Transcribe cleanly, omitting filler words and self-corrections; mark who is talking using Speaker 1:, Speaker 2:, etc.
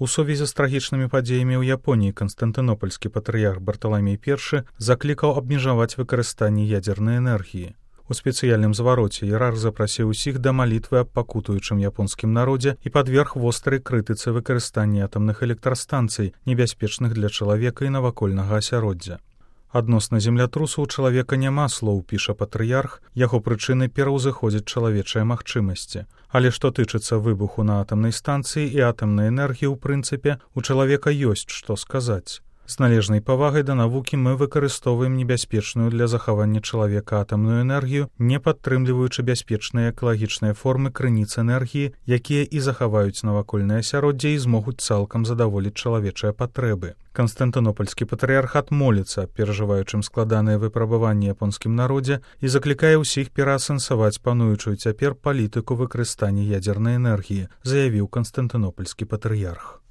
Speaker 1: У сувязі з трагічнымі падзеямі ў Японіі канстантынопольскі патрыярх Барталамей I заклікаў абмежаваць выкарыстанне ядзернай энергіі. У спецыяльным звароце іерарх запрасіў усіх да малітвы аб пакутуючым японскім народзе і падверг вострай крытыцы выкарыстання атамных электрастанцый, небяспечных для чалавека і навакольнага асяроддзя. Адносна землятрусу ў чалавека няма слоў, піша патрыярх, яго прычыны пераўзыходзяць чалавечыя магчымасці. Але што тычыцца выбуху на атамнай станцыі і атамнай энергіі, у прынцыпе, у чалавека ёсць што сказаць. З належнай павагай да навукі мы выкарыстоўваем небяспечную для захавання чалавека атамную энергію, не падтрымліваючы бяспечныя экалагічныя формы крыніц энергіі, якія і захаваюць навакольнае асяроддзе і змогуць цалкам задаволіць чалавечыя патрэбы. Канстантынопольскі патрыярхат моліцца аб перажываючым складаныя выпрабаванні японскім народзе і заклікае ўсіх пераасэнсаваць пануючую цяпер палітыку выкарыстання ядзернай энергіі, заявіў канстантынопольскі патрыярх.